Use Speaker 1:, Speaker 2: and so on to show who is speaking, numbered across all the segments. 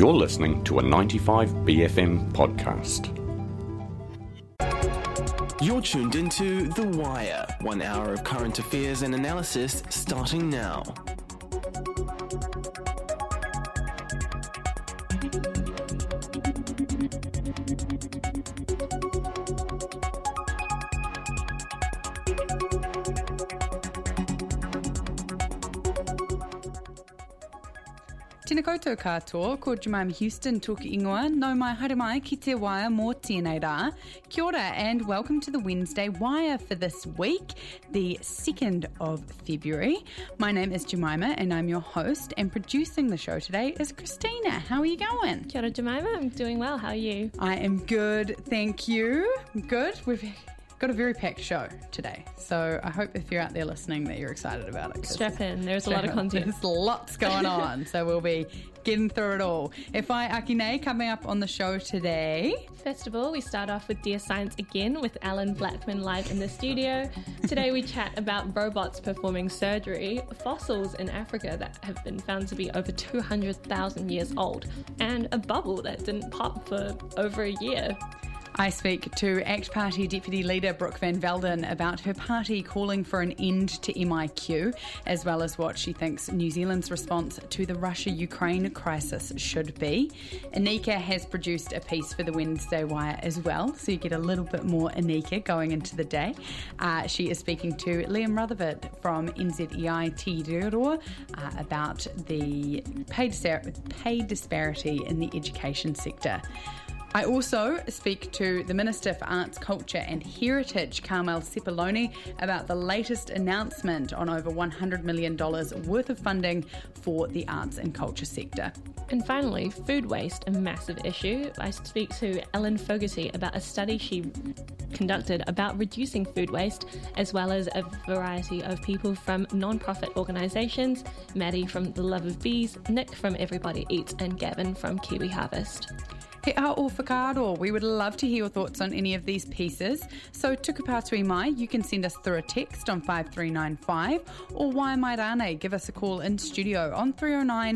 Speaker 1: You're listening to a 95BFM podcast.
Speaker 2: You're tuned into The Wire, 1 hour of current affairs and analysis starting now.
Speaker 3: Tēnā koutou katoa, ko Jemima Houston tōki ingoa, no mai haere mai ki te Wire mō tēnei rā. Kia ora and welcome to the Wednesday Wire for this week, the 2nd of February. My name is Jemima and I'm your host, and producing the show today is Christina. How are you going?
Speaker 4: Kia ora Jemima, I'm doing well, how are you?
Speaker 3: I am good, thank you. Good. We've got a very packed show today, so I hope if you're out there listening that you're excited about it.
Speaker 4: Strap in, there's a lot of content.
Speaker 3: There's lots going on, so we'll be getting through it all. E whai Akine coming up on the show today.
Speaker 4: First of all, we start off with Dear Science again with Alan Blackman live in the studio. Today we chat about robots performing surgery, fossils in Africa that have been found to be over 200,000 years old, and a bubble that didn't pop for over a year.
Speaker 3: I speak to ACT Party Deputy Leader Brooke Van Velden about her party calling for an end to MIQ, as well as what she thinks New Zealand's response to the Russia-Ukraine crisis should be. Anika has produced a piece for the Wednesday Wire as well, so you get a little bit more Anika going into the day. She is speaking to Liam Rutherford from NZEI Te Reo about the pay disparity in the education sector. I also speak to the Minister for Arts, Culture and Heritage, Carmel Sepuloni, about the latest announcement on over $100 million worth of funding for the arts and culture sector.
Speaker 4: And finally, food waste, a massive issue. I speak to Ellen Fogarty about a study she conducted about reducing food waste, as well as a variety of people from non-profit organisations, Maddie from The Love of Bees, Nick from Everybody Eats, and Gavin from Kiwi Harvest.
Speaker 3: He a o whakaaro. We would love to hear your thoughts on any of these pieces. So tukapātui mai, you can send us through a text on 5395, or wai mai rānei, give us a call in studio on 309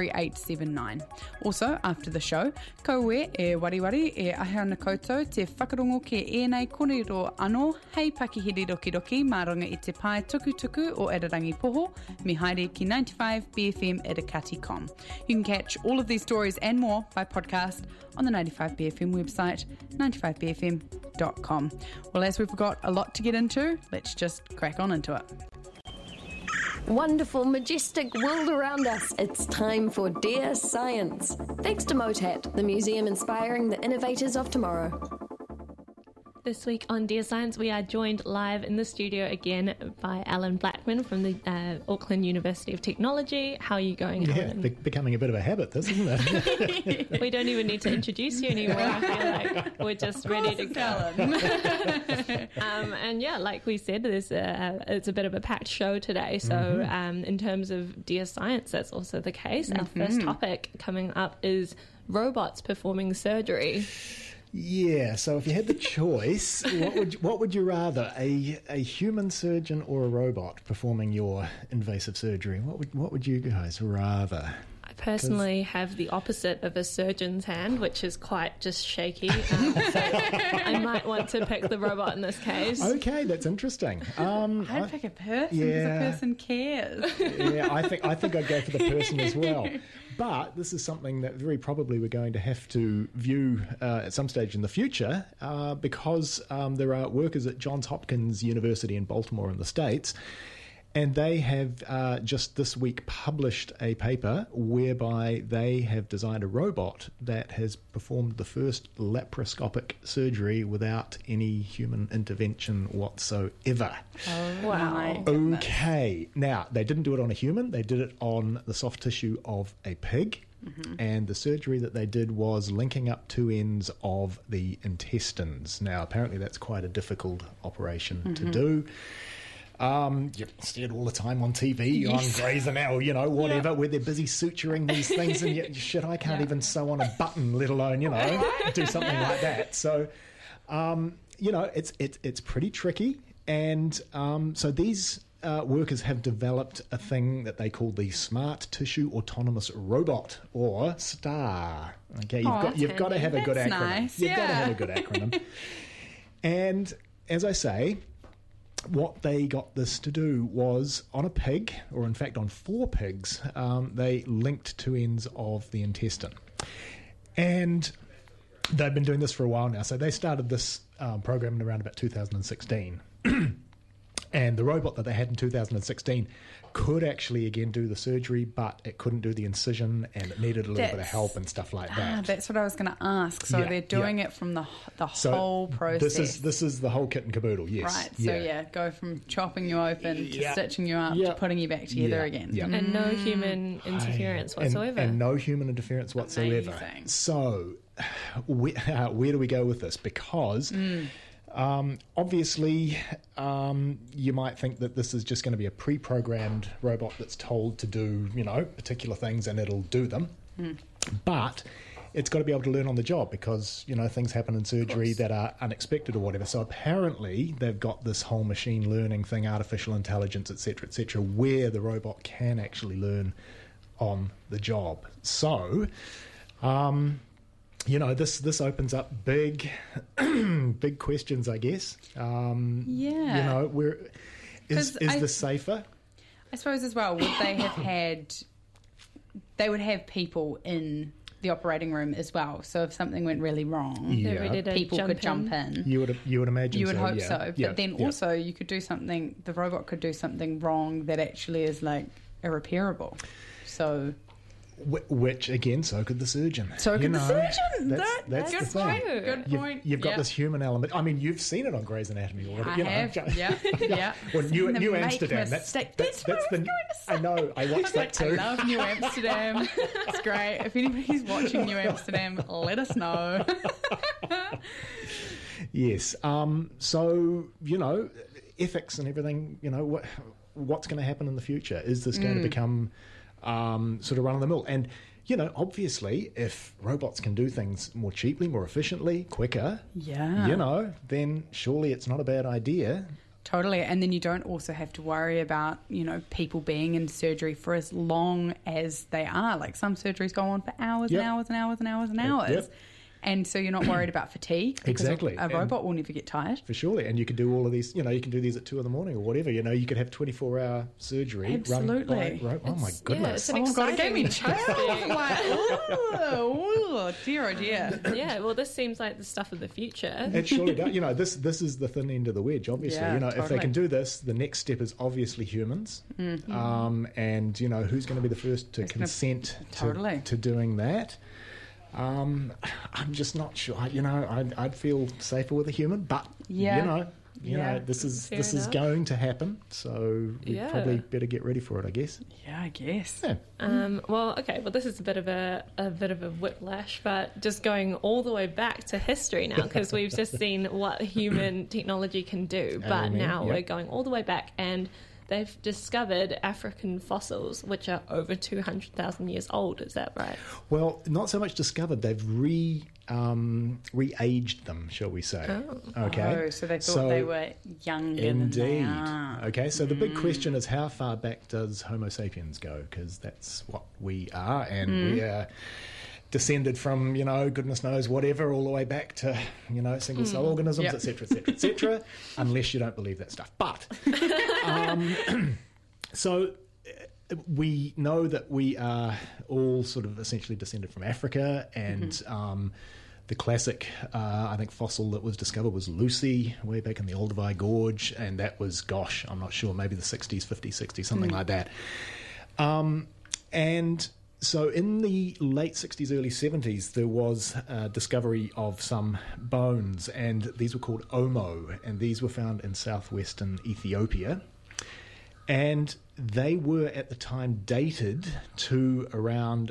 Speaker 3: 3879. Also, after the show, koe e wariwari e ahe ana koutou te whakarongo ke ēnei kōrero anō hei pakihiri roki mā runga i te pai tukutuku o Ararangi Poho, me haere ki 95BFM Irakati.com. You can catch all of these stories and more by podcast on the 95BFM website, 95BFM.com. Well, as we've got a lot to get into, let's just crack on into it.
Speaker 5: Wonderful, majestic world around us. It's time for Dear Science. Thanks to MOTAT, the museum inspiring the innovators of tomorrow.
Speaker 4: This week on Dear Science, we are joined live in the studio again by Alan Blackman from the Auckland University of Technology. How are you going, Alan?
Speaker 6: Yeah, becoming a bit of a habit, this, isn't it?
Speaker 4: We don't even need to introduce you anymore. I feel like we're just ready to go. And yeah, like we said, it's a bit of a packed show today. So in terms of Dear Science, that's also the case. Our first topic coming up is robots performing surgery.
Speaker 6: Yeah, so if you had the choice, what would you rather, a human surgeon or a robot performing your invasive surgery? What would you guys rather?
Speaker 4: I personally have the opposite of a surgeon's hand, which is quite just shaky. So I might want to pick the robot in this case.
Speaker 6: Okay, that's interesting.
Speaker 3: I'd pick a person because a person cares.
Speaker 6: Yeah, I think I'd go for the person as well. But this is something that very probably we're going to have to view at some stage in the future because there are workers at Johns Hopkins University in Baltimore in the States, and they have just this week published a paper whereby they have designed a robot that has performed the first laparoscopic surgery without any human intervention whatsoever.
Speaker 3: Oh, wow.
Speaker 6: Okay. Now, they didn't do it on a human. They did it on the soft tissue of a pig. And the surgery that they did was linking up two ends of the intestines. Now, apparently that's quite a difficult operation to do. You see it all the time on TV, on Grey's Anatomy, whatever, where they're busy suturing these things, and yet, shit, I can't even sew on a button, let alone, do something like that. So, it's pretty tricky, and so these workers have developed a thing that they call the Smart Tissue Autonomous Robot, or STAR. Okay, you've got to have a good acronym.
Speaker 3: Nice.
Speaker 6: You've got to have a good acronym. And as I say, what they got this to do was on a pig, or in fact on 4 pigs, they linked 2 ends of the intestine. And they've been doing this for a while now. So they started this program in around about 2016. And the robot that they had in 2016 could actually, again, do the surgery, but it couldn't do the incision, and it needed a little bit of help and stuff like that.
Speaker 3: That's what I was going to ask. So they're doing it from the whole process.
Speaker 6: This is the whole kit and caboodle, yes.
Speaker 3: Right, so go from chopping you open to stitching you up to putting you back together again.
Speaker 6: Yeah.
Speaker 4: And no human interference whatsoever.
Speaker 6: And no human interference whatsoever.
Speaker 3: Amazing.
Speaker 6: So where do we go with this? Because... obviously, you might think that this is just going to be a pre-programmed robot that's told to do, particular things, and it'll do them. But it's got to be able to learn on the job, because, things happen in surgery that are unexpected or whatever. So apparently they've got this whole machine learning thing, artificial intelligence, et cetera, where the robot can actually learn on the job. So... this opens up big questions, I guess. Where is this safer?
Speaker 3: I suppose as well, would they have had... They would have people in the operating room as well. So if something went really wrong, people could jump in.
Speaker 6: You would imagine.
Speaker 3: You would hope
Speaker 6: yeah.
Speaker 3: so. But then also you could do something... The robot could do something wrong that actually is like irreparable. So...
Speaker 6: Which, again, so could the surgeon.
Speaker 3: So could the surgeon.
Speaker 6: That's
Speaker 3: good
Speaker 6: the thing.
Speaker 3: point. Good point.
Speaker 6: You've got this human element. I mean, you've seen it on Grey's Anatomy already.
Speaker 3: I have. Yeah.
Speaker 6: Well, New Amsterdam. That's the. I know. I watched that too.
Speaker 3: I love New Amsterdam. It's great. If anybody's watching New Amsterdam, let us know.
Speaker 6: Yes. So ethics and everything. What's going to happen in the future? Is this going to become sort of run-of-the-mill? And, obviously, if robots can do things more cheaply, more efficiently, quicker, then surely it's not a bad idea.
Speaker 3: Totally. And then you don't also have to worry about, people being in surgery for as long as they are. Like some surgeries go on for hours and hours and hours and hours and hours.
Speaker 6: Yep.
Speaker 3: And so you're not worried about fatigue. Because
Speaker 6: exactly.
Speaker 3: A robot will never get tired.
Speaker 6: For surely. And you can do all of these, you can do these at 2 a.m. or whatever. You could have 24-hour surgery.
Speaker 3: Absolutely.
Speaker 6: Oh, my goodness.
Speaker 4: Yeah, it's
Speaker 3: God, it gave me chills. Oh, dear.
Speaker 4: Yeah, well, this seems like the stuff of the future.
Speaker 6: It surely does. This is the thin end of the wedge, obviously.
Speaker 3: Yeah,
Speaker 6: if they can do this, the next step is obviously humans. Mm-hmm. And, who's going to be the first to consent to doing that? I'm just not sure. I'd feel safer with a human, but this is going to happen, so we probably better get ready for it, I guess.
Speaker 3: Yeah, I guess.
Speaker 6: Yeah.
Speaker 4: Well, this is a bit of a whiplash, but just going all the way back to history now, because we've just seen what human technology can do, but now we're going all the way back, and they've discovered African fossils, which are over 200,000 years old. Is that right?
Speaker 6: Well, not so much discovered. They've re-aged them, shall we say.
Speaker 4: Oh.
Speaker 6: Okay.
Speaker 3: Oh, so they thought they were younger than they are.
Speaker 6: Okay, so the big question is, how far back does Homo sapiens go? Because that's what we are, and we are descended from, goodness knows whatever, all the way back to, single-cell organisms, et cetera, unless you don't believe that stuff. But, so we know that we are all sort of essentially descended from Africa, and the classic, I think, fossil that was discovered was Lucy, way back in the Olduvai Gorge, and that was, I'm not sure, maybe the 60s, 50s, 60s, something like that. And... So in the late 60s, early 70s, there was a discovery of some bones, and these were called Omo, and these were found in southwestern Ethiopia. And they were, at the time, dated to around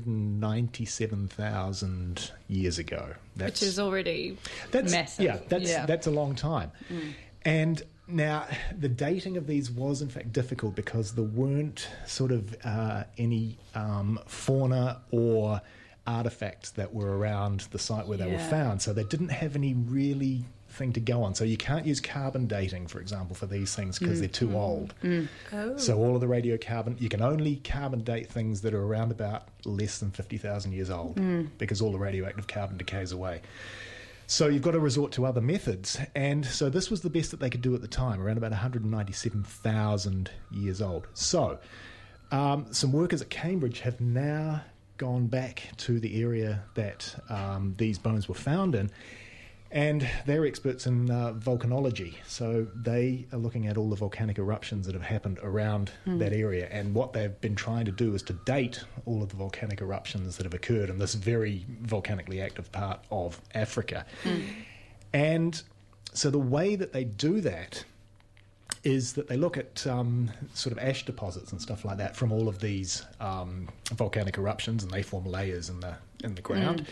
Speaker 6: 197,000 years ago.
Speaker 4: Which is already
Speaker 3: massive.
Speaker 6: Yeah, that's a long time. And... Now, the dating of these was, in fact, difficult because there weren't sort of any fauna or artifacts that were around the site where they were found. So they didn't have any really thing to go on. So you can't use carbon dating, for example, for these things because they're too old. So all of the radiocarbon, you can only carbon date things that are around about less than 50,000 years old because all the radioactive carbon decays away. So you've got to resort to other methods. And so this was the best that they could do at the time, around about 197,000 years old. So some workers at Cambridge have now gone back to the area that these bones were found in, and they're experts in volcanology. So they are looking at all the volcanic eruptions that have happened around that area, and what they've been trying to do is to date all of the volcanic eruptions that have occurred in this very volcanically active part of Africa. And so the way that they do that is that they look at sort of ash deposits and stuff like that from all of these volcanic eruptions, and they form layers in the ground.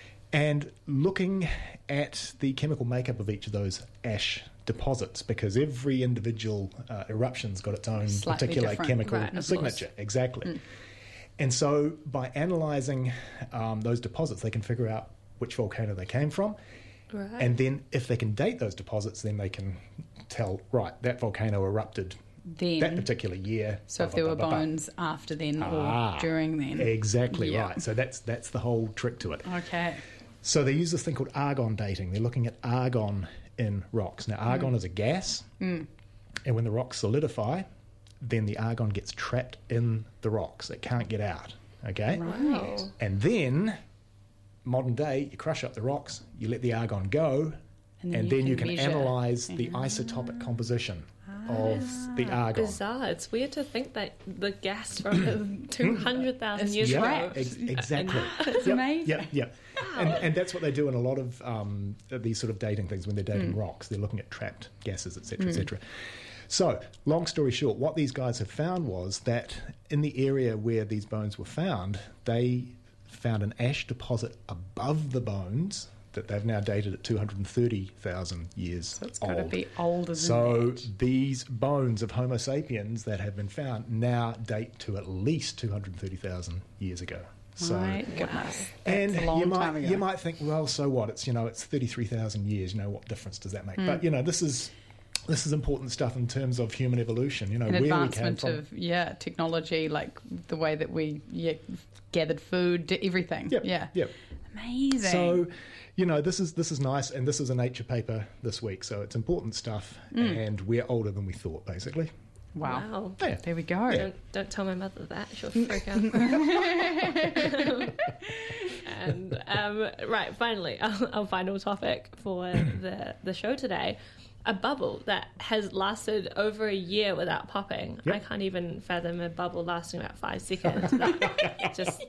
Speaker 6: And looking at the chemical makeup of each of those ash deposits, because every individual eruption's got its own
Speaker 3: Slightly
Speaker 6: particular
Speaker 3: different,
Speaker 6: chemical
Speaker 3: right,
Speaker 6: signature. Exactly. And so by analysing those deposits, they can figure out which volcano they came from.
Speaker 4: Right.
Speaker 6: And then if they can date those deposits, then they can tell, right, that volcano erupted
Speaker 3: Then,
Speaker 6: that particular year.
Speaker 3: so if there were bones after then or during then.
Speaker 6: Exactly
Speaker 3: Yeah.
Speaker 6: right. So that's the whole trick to it.
Speaker 3: Okay.
Speaker 6: So they use this thing called argon dating. They're looking at argon in rocks. Now, argon is a gas, and when the rocks solidify, then the argon gets trapped in the rocks. It can't get out, okay?
Speaker 3: Right.
Speaker 6: And then, modern day, you crush up the rocks, you let the argon go, and then you can
Speaker 3: measure.
Speaker 6: analyse the isotopic composition of the argon.
Speaker 4: Bizarre. It's weird to think that the gas from 200,000 years
Speaker 6: Yeah,
Speaker 4: ago.
Speaker 6: exactly.
Speaker 3: That's amazing.
Speaker 6: Yep. And that's what they do in a lot of these sort of dating things when they're dating rocks. They're looking at trapped gases, etc., etc. So, long story short, what these guys have found was that in the area where these bones were found, they found an ash deposit above the bones that they've now dated at 230,000 years
Speaker 3: So it's
Speaker 6: old.
Speaker 3: got to be older than
Speaker 6: So
Speaker 3: that.
Speaker 6: these bones of Homo sapiens that have been found now date to at least 230,000 years ago. So,
Speaker 3: My goodness.
Speaker 6: and
Speaker 3: That's a long time ago.
Speaker 6: you might think, well, so what? It's it's 33,000 years. What difference does that make? But this is important stuff in terms of human evolution.
Speaker 3: An
Speaker 6: where we came
Speaker 3: advancement
Speaker 6: from.
Speaker 3: of technology, like the way that we gathered food, everything.
Speaker 6: Yep.
Speaker 3: Amazing.
Speaker 6: So, this is nice, and this is a Nature paper this week, so it's important stuff, and we're older than we thought, basically.
Speaker 3: wow.
Speaker 6: Yeah.
Speaker 3: There we go.
Speaker 4: Don't tell my mother that. She'll freak out. And right, finally, our final topic for the show today. A bubble that has lasted over a year without popping.
Speaker 6: Yep.
Speaker 4: I can't even fathom a bubble lasting about 5 seconds. That just,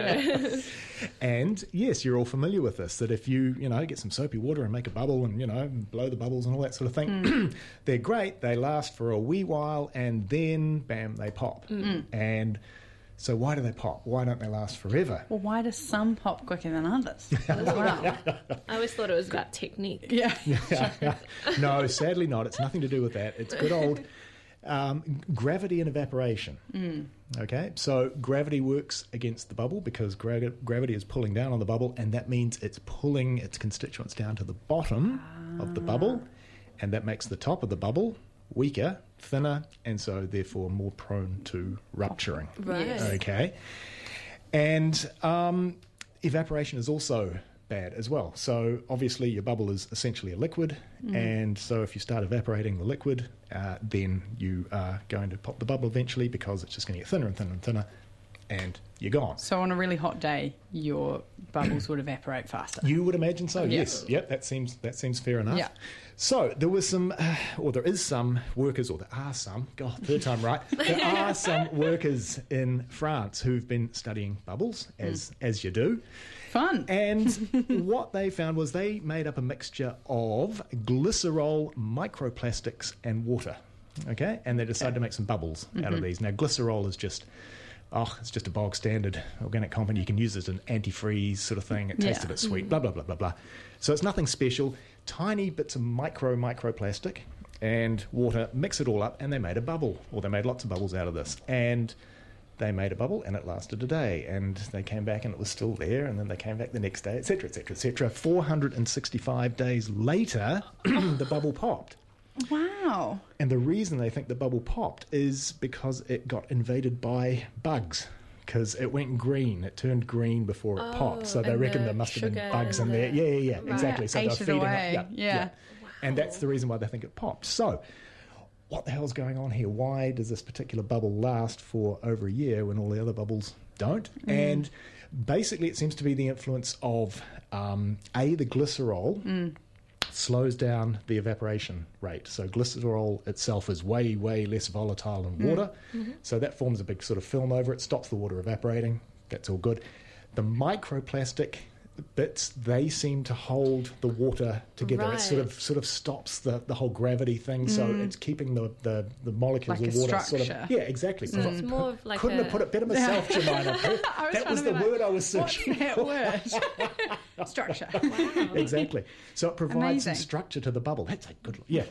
Speaker 6: And yes, you're all familiar with this, that if you, get some soapy water and make a bubble and, blow the bubbles and all that sort of thing, they're great. They last for a wee while and then, bam, they pop. And so why do they pop? Why don't they last forever?
Speaker 3: Well, why do some pop quicker than others as well?
Speaker 4: I always thought it was about technique.
Speaker 3: Yeah.
Speaker 6: No, sadly not. It's nothing to do with that. It's good old gravity and evaporation. Okay, so gravity works against the bubble because gravity is pulling down on the bubble, and that means it's pulling its constituents down to the bottom of the bubble, and that makes the top of the bubble weaker, thinner, and so therefore more prone to rupturing.
Speaker 4: Right.
Speaker 6: Okay, and evaporation is also bad as well. So obviously your bubble is essentially a liquid, and so if you start evaporating the liquid, then you are going to pop the bubble eventually because it's just going to get thinner and thinner and thinner, and you're gone.
Speaker 3: So on a really hot day, your bubbles would evaporate faster.
Speaker 6: You would imagine so, yes. Yep, that seems fair enough.
Speaker 3: Yeah.
Speaker 6: So there was some, or there is some workers, or there are some, God, third time right, there are some workers in France who've been studying bubbles, as you do.
Speaker 3: Fun.
Speaker 6: And what they found was they made up a mixture of glycerol, microplastics, and water. Okay? And they decided to make some bubbles out of these. Now, glycerol is just, it's just a bog standard organic compound. You can use it as an antifreeze sort of thing. It tastes a bit sweet, blah, blah, blah, blah, blah. So it's nothing special. Tiny bits of microplastic and water, mix it all up, and they made a bubble, or they made lots of bubbles out of this. And They made a bubble and it lasted a day, and they came back and it was still there, and then they came back the next day, etc., etc., etc. 465 days later, the bubble popped.
Speaker 3: Wow.
Speaker 6: And the reason they think the bubble popped is because it got invaded by bugs. Because it went green, it turned green before it popped. So they reckon there must have been bugs in there. Yeah, exactly. So they're feeding it. Yeah. Wow. And that's the reason why they think it popped. So what the hell's going on here? Why does this particular bubble last for over a year when all the other bubbles don't? And basically it seems to be the influence of, the glycerol slows down the evaporation rate. So glycerol itself is way, way less volatile than water. So that forms a big sort of film over it, stops the water evaporating. That's all good. The microplastic bits, they seem to hold the water together.
Speaker 4: Right.
Speaker 6: It sort of stops the whole gravity thing, so it's keeping the molecules
Speaker 3: Like
Speaker 6: of
Speaker 3: a
Speaker 6: water
Speaker 3: structure.
Speaker 6: Exactly.
Speaker 4: So it's more of like
Speaker 6: Couldn't have put it better myself, Jemima. That was the word I was searching for.
Speaker 3: What's that word? Structure.
Speaker 4: wow.
Speaker 6: Exactly. So it provides some
Speaker 3: Amazing.
Speaker 6: structure to the bubble. That's a good. Yeah.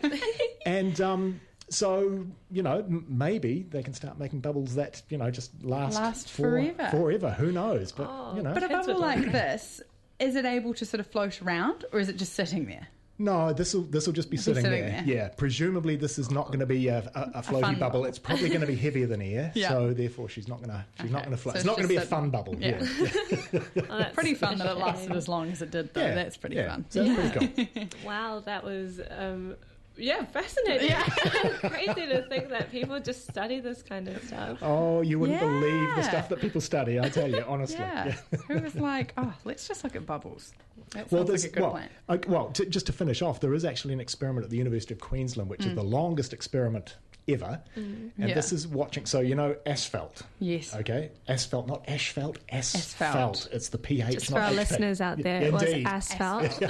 Speaker 6: And so maybe they can start making bubbles that just last
Speaker 3: forever.
Speaker 6: Forever. Who knows? But
Speaker 3: But a bubble like this, is it able to sort of float around, or is it just sitting there?
Speaker 6: No, this will just be sitting there. Yeah, presumably this is not going to be a floaty bubble. It's probably going to be heavier than air, so therefore she's not going to float.
Speaker 3: So
Speaker 6: it's not going to be a
Speaker 3: just
Speaker 6: fun bubble.
Speaker 3: Yeah.
Speaker 4: Oh,
Speaker 3: Pretty fun that it lasted as long as it did, though.
Speaker 6: Yeah,
Speaker 3: That's pretty fun.
Speaker 6: So that's pretty cool.
Speaker 4: Wow, that was fascinating. Crazy to think that people just study this kind of stuff.
Speaker 6: Oh, you wouldn't believe the
Speaker 3: Yeah.
Speaker 6: stuff that people study, I tell you, honestly.
Speaker 3: Yeah. Who was like, let's just look at bubbles. That sounds like a good plan.
Speaker 6: Just to finish off, there is actually an experiment at the University of Queensland, which is the longest experiment ever. And
Speaker 3: Yeah.
Speaker 6: this is watching, so asphalt.
Speaker 3: Yes.
Speaker 6: Okay? Asphalt, not asphalt, asphalt.
Speaker 3: Asphalt.
Speaker 6: It's the PH,
Speaker 4: Just
Speaker 6: not
Speaker 4: for our
Speaker 6: HP.
Speaker 4: listeners out there,
Speaker 6: Yeah,
Speaker 4: it was
Speaker 6: indeed.
Speaker 4: asphalt.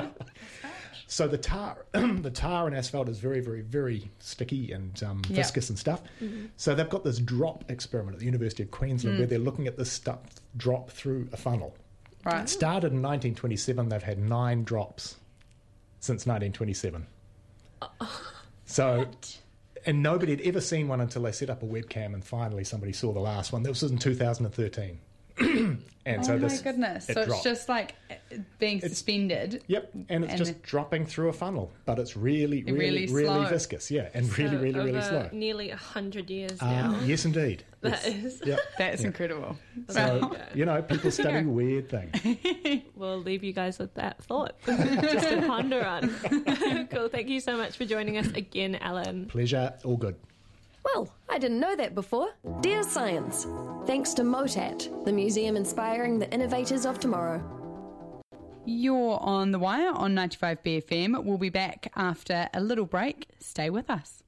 Speaker 6: So the tar in asphalt is very, very, very sticky and viscous and stuff. So they've got this drop experiment at the University of Queensland where they're looking at this stuff drop through a funnel.
Speaker 3: Right.
Speaker 6: It started in 1927. They've had 9 drops since 1927. So, and nobody had ever seen one until they set up a webcam, and finally somebody saw the last one. This was in 2013. And so
Speaker 3: my
Speaker 6: this,
Speaker 3: goodness.
Speaker 6: it
Speaker 3: So it's
Speaker 6: dropped.
Speaker 3: just like being suspended.
Speaker 6: Yep, and it's just dropping through a funnel, but it's really, really,
Speaker 3: Really
Speaker 6: really
Speaker 3: slow.
Speaker 6: viscous, and really, really
Speaker 4: over
Speaker 6: slow.
Speaker 4: nearly 100 years now.
Speaker 6: Yes, indeed.
Speaker 4: That
Speaker 6: Yes.
Speaker 4: is.
Speaker 6: Yep.
Speaker 3: That's incredible.
Speaker 6: So, people study weird things.
Speaker 4: We'll leave you guys with that thought just to ponder on. Cool. Thank you so much for joining us again, Alan.
Speaker 6: Pleasure, all good.
Speaker 5: Well, I didn't know that before. Dear Science, thanks to MOTAT, the museum inspiring the innovators of tomorrow.
Speaker 3: You're on The Wire on 95 BFM. We'll be back after a little break. Stay with us.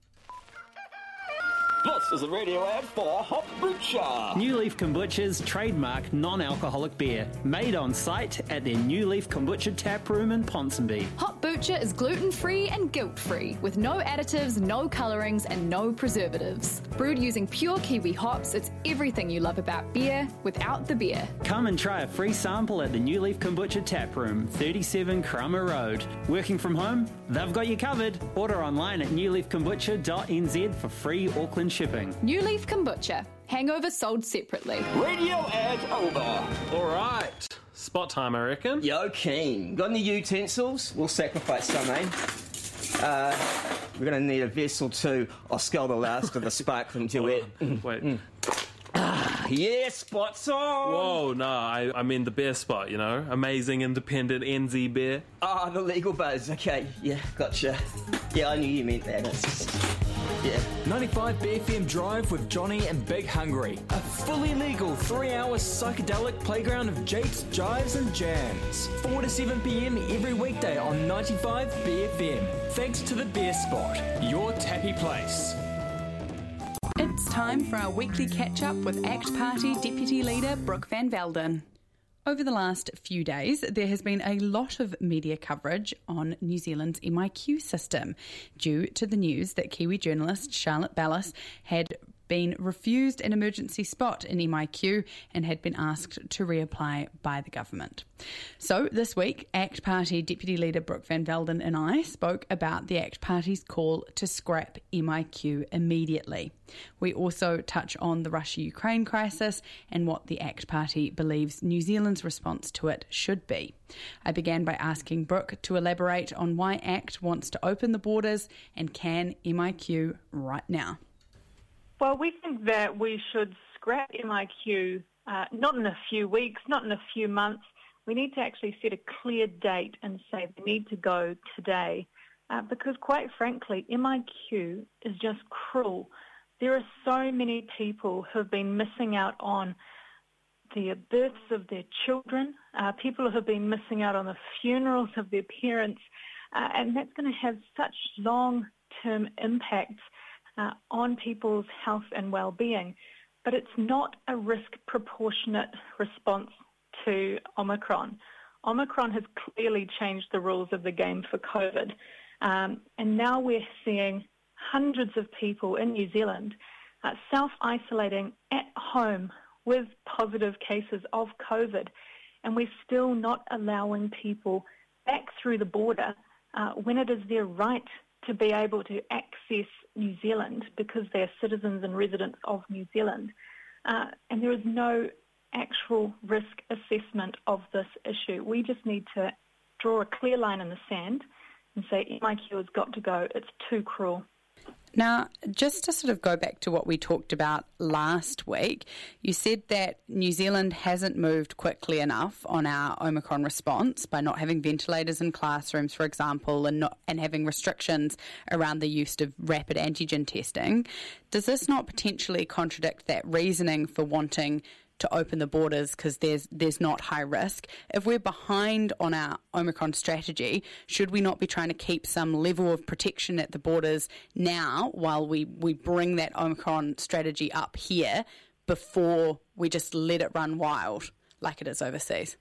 Speaker 7: This is a radio ad for Hop Butcher.
Speaker 8: New Leaf Kombucha's trademark non-alcoholic beer, made on site at their New Leaf Kombucha tap room in Ponsonby.
Speaker 9: Hop Butcher is gluten-free and guilt-free, with no additives, no colourings and no preservatives. Brewed using pure Kiwi hops, it's everything you love about beer without the beer.
Speaker 8: Come and try a free sample at the New Leaf Kombucha tap room, 37 Crummer Road. Working from home? They've got you covered. Order online at newleafkombucha.nz for free Auckland shipping.
Speaker 9: New Leaf Kombucha. Hangover sold separately.
Speaker 7: Radio ad over.
Speaker 10: All right. Spot time, I reckon.
Speaker 7: Yo, keen. Got any utensils? We'll sacrifice some, eh? We're going to need a vessel too. I'll scull the last of the sparkling duet.
Speaker 10: Wait.
Speaker 7: Yeah, spots on.
Speaker 10: Whoa, no, I mean the beer spot, Amazing independent NZ beer.
Speaker 7: Ah, the legal buzz. Okay, yeah, gotcha. Yeah, I knew you meant that. It's just, yeah.
Speaker 11: 95 BFM Drive with Johnny and Big Hungry. A fully legal 3-hour psychedelic playground of japes, jives and jams. 4 to 7 p.m. every weekday on 95 BFM. Thanks to the Beer Spot, your tappy place.
Speaker 3: It's time for our weekly catch-up with ACT Party Deputy Leader Brooke Van Velden. Over the last few days, there has been a lot of media coverage on New Zealand's MIQ system due to the news that Kiwi journalist Charlotte Bellis had been refused an emergency spot in MIQ and had been asked to reapply by the government. So this week, ACT Party Deputy Leader Brooke Van Velden and I spoke about the ACT Party's call to scrap MIQ immediately. We also touch on the Russia-Ukraine crisis and what the ACT Party believes New Zealand's response to it should be. I began by asking Brooke to elaborate on why ACT wants to open the borders and can MIQ right now.
Speaker 12: Well, we think that we should scrap MIQ not in a few weeks, not in a few months. We need to actually set a clear date and say we need to go today because, quite frankly, MIQ is just cruel. There are so many people who have been missing out on the births of their children, people who have been missing out on the funerals of their parents, and that's going to have such long-term impacts on people's health and well-being. But it's not a risk-proportionate response to Omicron. Omicron has clearly changed the rules of the game for COVID, and now we're seeing hundreds of people in New Zealand self-isolating at home with positive cases of COVID, and we're still not allowing people back through the border when it is their right to be able to access New Zealand because they're citizens and residents of New Zealand. And there is no actual risk assessment of this issue. We just need to draw a clear line in the sand and say MIQ has got to go. It's too cruel.
Speaker 3: Now, just to sort of go back to what we talked about last week, you said that New Zealand hasn't moved quickly enough on our Omicron response by not having ventilators in classrooms, for example, and having restrictions around the use of rapid antigen testing. Does this not potentially contradict that reasoning for wanting to open the borders because there's not high risk? If we're behind on our Omicron strategy, should we not be trying to keep some level of protection at the borders now while we bring that Omicron strategy up here before we just let it run wild like it is overseas?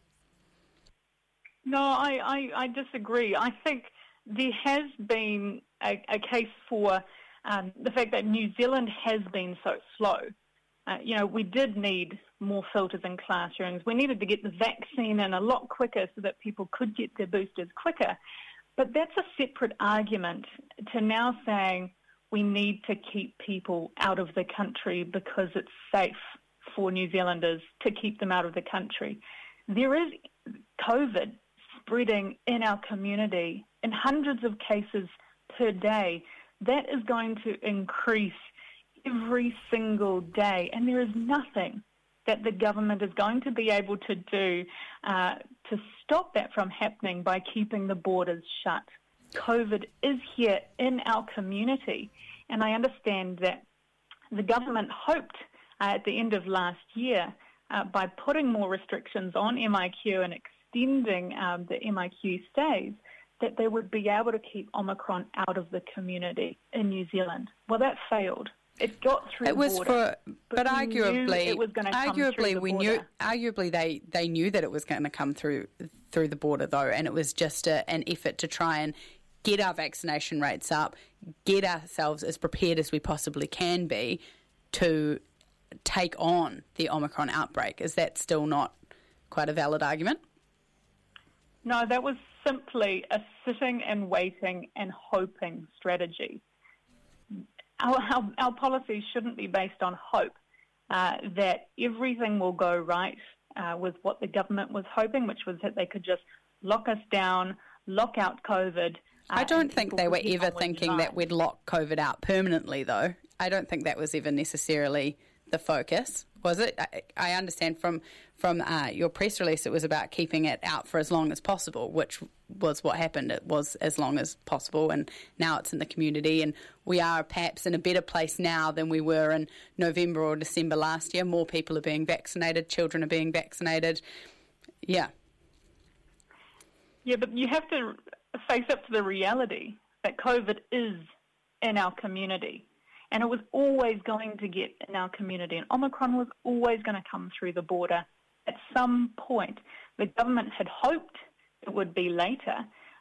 Speaker 12: No, I disagree. I think there has been a case for the fact that New Zealand has been so slow. We did need more filters in classrooms. We needed to get the vaccine in a lot quicker so that people could get their boosters quicker. But that's a separate argument to now saying we need to keep people out of the country because it's safe for New Zealanders to keep them out of the country. There is COVID spreading in our community in hundreds of cases per day. That is going to increase every single day, and there is nothing that the government is going to be able to do to stop that from happening by keeping the borders shut. COVID is here in our community, and I understand that the government hoped at the end of last year by putting more restrictions on MIQ and extending the MIQ stays that they would be able to keep Omicron out of the community in New Zealand. Well, that failed. It got through the border, but arguably,
Speaker 3: it was going to come through the border. Arguably, they knew that it was going to come through the border, though, and it was just an effort to try and get our vaccination rates up, get ourselves as prepared as we possibly can be to take on the Omicron outbreak. Is that still not quite a valid argument?
Speaker 12: No, that was simply a sitting and waiting and hoping strategy. Our policies shouldn't be based on hope that everything will go right with what the government was hoping, which was that they could just lock us down, lock out COVID.
Speaker 3: I don't think they were ever thinking that we'd lock COVID out permanently, though. I don't think that was ever necessarily the focus, was it? I understand from your press release it was about keeping it out for as long as possible, which was what happened. It was as long as possible, and now it's in the community, and we are perhaps in a better place now than we were in November or December last year. More people are being vaccinated, children are being vaccinated. Yeah,
Speaker 12: but you have to face up to the reality that COVID is in our community. And it was always going to get in our community. And Omicron was always going to come through the border at some point. The government had hoped it would be later,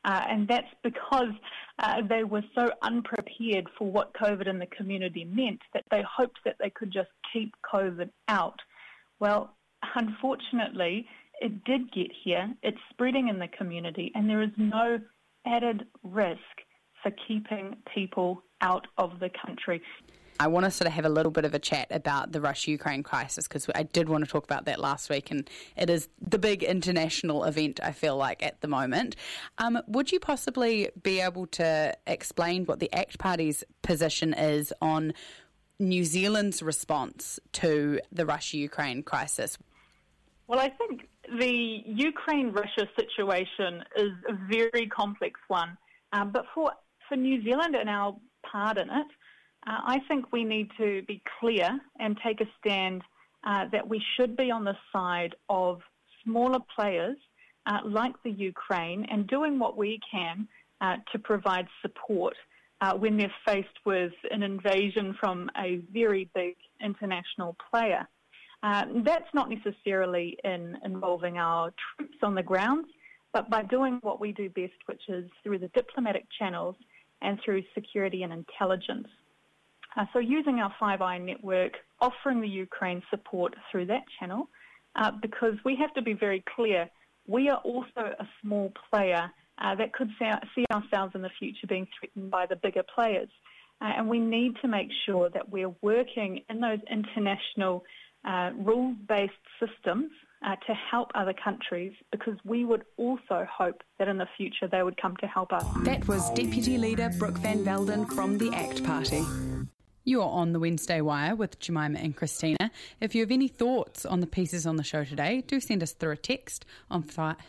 Speaker 12: And that's because they were so unprepared for what COVID in the community meant that they hoped that they could just keep COVID out. Well, unfortunately, it did get here. It's spreading in the community, and there is no added risk for keeping people out of the country.
Speaker 3: I want to sort of have a little bit of a chat about the Russia-Ukraine crisis, because I did want to talk about that last week, and it is the big international event, I feel like, at the moment. Would you possibly be able to explain what the ACT Party's position is on New Zealand's response to the Russia-Ukraine crisis?
Speaker 12: Well, I think the Ukraine-Russia situation is a very complex one, but for New Zealand and our part in it, I think we need to be clear and take a stand that we should be on the side of smaller players like the Ukraine and doing what we can to provide support when they're faced with an invasion from a very big international player. That's not necessarily involving our troops on the ground, but by doing what we do best, which is through the diplomatic channels and through security and intelligence. So using our Five Eye network, offering the Ukraine support through that channel, because we have to be very clear, we are also a small player that could see ourselves in the future being threatened by the bigger players. And we need to make sure that we're working in those international rules-based systems to help other countries, because we would also hope that in the future they would come to help us.
Speaker 3: That was Deputy Leader Brooke Van Velden from the ACT Party. You're on the Wednesday Wire with Jemima and Christina. If you have any thoughts on the pieces on the show today, do send us through a text on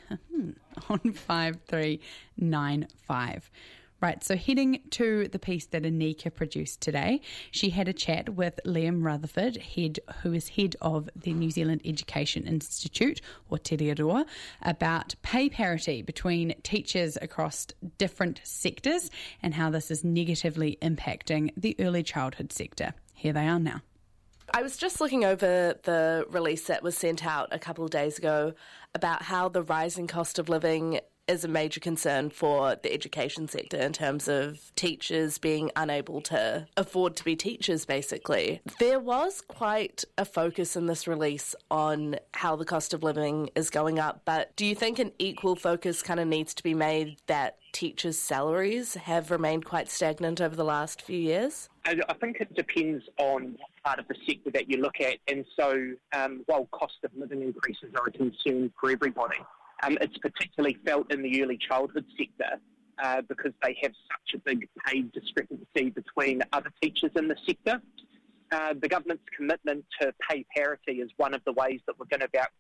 Speaker 3: 5395. Right, so heading to the piece that Anika produced today, she had a chat with Liam Rutherford, who is head of the New Zealand Education Institute, or Te Reo, about pay parity between teachers across different sectors and how this is negatively impacting the early childhood sector. Here they are now.
Speaker 13: I was just looking over the release that was sent out a couple of days ago about how the rising cost of living is a major concern for the education sector in terms of teachers being unable to afford to be teachers, basically. There was quite a focus in this release on how the cost of living is going up, but do you think an equal focus kind of needs to be made that teachers' salaries have remained quite stagnant over the last few years?
Speaker 14: I think it depends on what part of the sector that you look at, and so while cost of living increases are a concern for everybody, it's particularly felt in the early childhood sector because they have such a big pay discrepancy between other teachers in the sector. The government's commitment to pay parity is one of the ways that we're going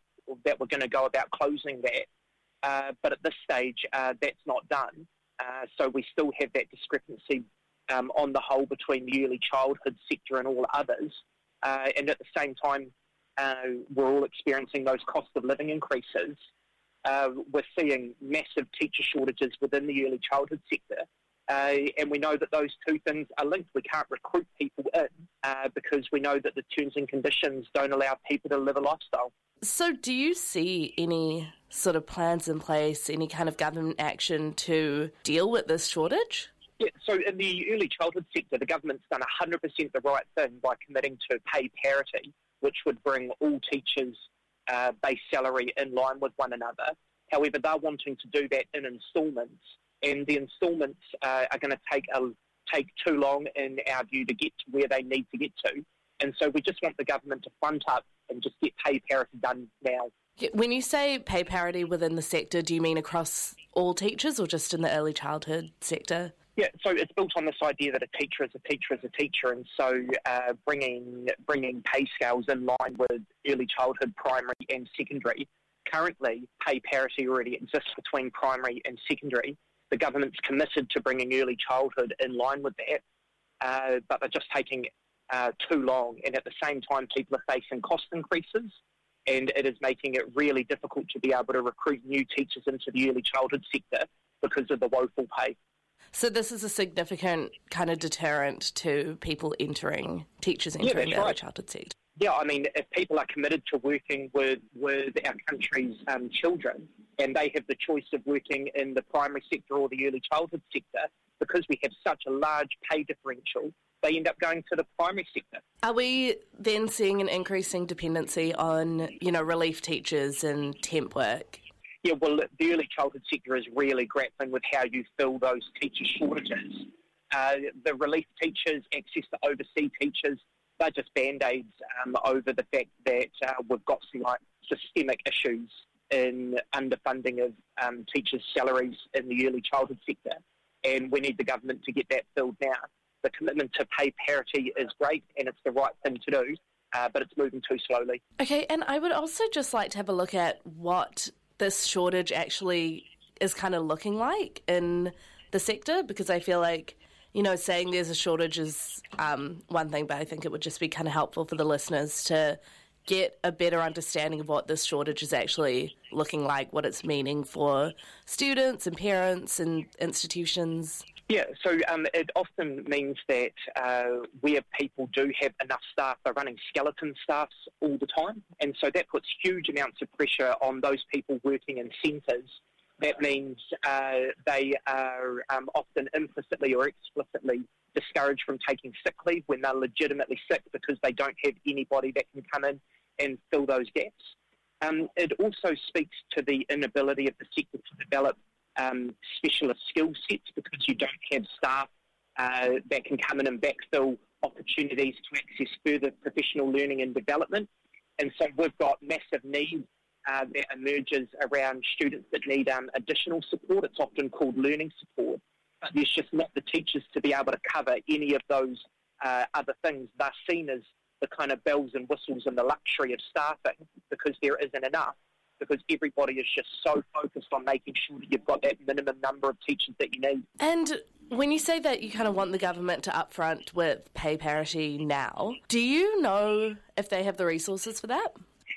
Speaker 14: to go about closing that. But at this stage, that's not done. So we still have that discrepancy on the whole between the early childhood sector and all others. And at the same time, we're all experiencing those cost of living increases. We're seeing massive teacher shortages within the early childhood sector, and we know that those two things are linked. We can't recruit people in because we know that the terms and conditions don't allow people to live a lifestyle.
Speaker 13: So do you see any sort of plans in place, any kind of government action to deal with this shortage?
Speaker 14: Yeah, so in the early childhood sector, the government's done 100% the right thing by committing to pay parity, which would bring all teachers' base salary in line with one another. However, they're wanting to do that in instalments, and the instalments are going to take too long, in our view, to get to where they need to get to. And so we just want the government to front up and just get pay parity done now.
Speaker 13: When you say pay parity within the sector, do you mean across all teachers or just in the early childhood sector?
Speaker 14: Yeah, so it's built on this idea that a teacher is a teacher is a teacher, and so bringing pay scales in line with early childhood, primary and secondary. Currently, pay parity already exists between primary and secondary. The government's committed to bringing early childhood in line with that, but they're just taking too long, and at the same time people are facing cost increases, and it is making it really difficult to be able to recruit new teachers into the early childhood sector because of the woeful pay.
Speaker 13: So this is a significant kind of deterrent to people teachers entering the early childhood sector.
Speaker 14: Yeah, I mean, if people are committed to working with our country's children, and they have the choice of working in the primary sector or the early childhood sector. Because we have such a large pay differential, they end up going to the primary sector.
Speaker 13: Are we then seeing an increasing dependency on, relief teachers and temp work?
Speaker 14: Yeah, well, the early childhood sector is really grappling with how you fill those teacher shortages. The relief teachers, access to overseas teachers, they're just band-aids over the fact that we've got some systemic issues in underfunding of teachers' salaries in the early childhood sector, and we need the government to get that filled now. The commitment to pay parity is great, and it's the right thing to do, but it's moving too slowly.
Speaker 13: Okay, and I would also just like to have a look at what this shortage actually is kind of looking like in the sector, because I feel like, saying there's a shortage is one thing, but I think it would just be kind of helpful for the listeners to get a better understanding of what this shortage is actually looking like, what it's meaning for students and parents and institutions.
Speaker 14: Yeah, so it often means that where people do have enough staff, they're running skeleton staffs all the time, and so that puts huge amounts of pressure on those people working in centres. That means they are often implicitly or explicitly discouraged from taking sick leave when they're legitimately sick because they don't have anybody that can come in and fill those gaps. It also speaks to the inability of the sector to develop specialist skill sets because you don't have staff that can come in and backfill opportunities to access further professional learning and development. And so we've got massive need that emerges around students that need additional support. It's often called learning support, but there's just not the teachers to be able to cover any of those other things. They're seen as the kind of bells and whistles and the luxury of staffing because there isn't enough, because everybody is just so focused on making sure that you've got that minimum number of teachers that you need.
Speaker 13: And when you say that you kind of want the government to upfront with pay parity now, do you know if they have the resources for that?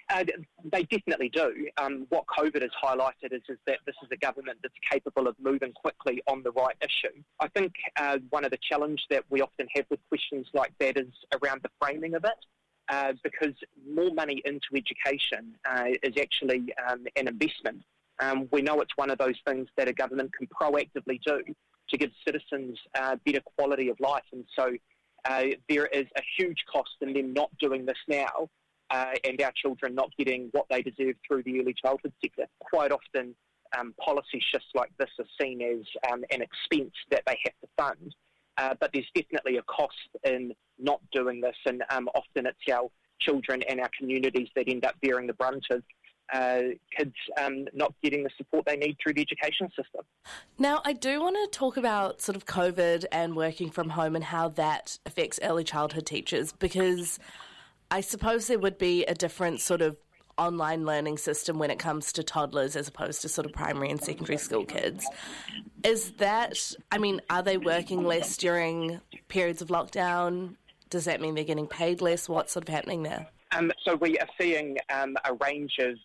Speaker 14: They definitely do. What COVID has highlighted is that this is a government that's capable of moving quickly on the right issue. I think one of the challenges that we often have with questions like that is around the framing of it, because more money into education is actually an investment. We know it's one of those things that a government can proactively do to give citizens better quality of life, and so there is a huge cost in them not doing this now. And our children not getting what they deserve through the early childhood sector. Quite often, policy shifts like this are seen as an expense that they have to fund, but there's definitely a cost in not doing this, and often it's our children and our communities that end up bearing the brunt of kids not getting the support they need through the education system.
Speaker 13: Now, I do want to talk about sort of COVID and working from home and how that affects early childhood teachers, because I suppose there would be a different sort of online learning system when it comes to toddlers as opposed to sort of primary and secondary school kids. Is that, are they working less during periods of lockdown? Does that mean they're getting paid less? What's sort of happening there?
Speaker 14: So we are seeing a range of